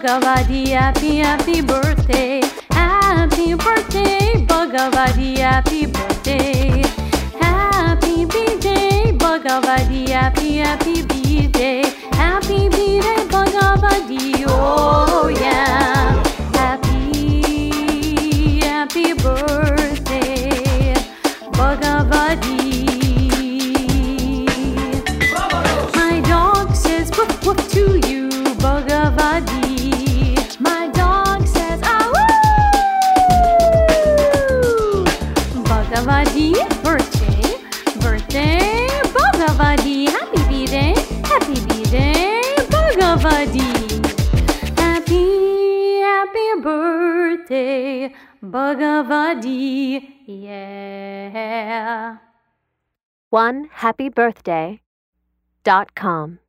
Bhagavati, happy, happy birthday. Happy birthday, Bhagavati, happy birthday. Happy birthday, Bhagavati, happy, happy birthday. Happy birthday, Bhagavati, oh yeah. Happy, happy birthday, Bhagavati. My dog says woof woof to you, Bhagavati. My dog says ah woo. Bhagavati, birthday, birthday, Bhagavati. Happy birthday, Bhagavati. Happy, happy birthday, Bhagavati. Yeah. OneHappyBirthday.com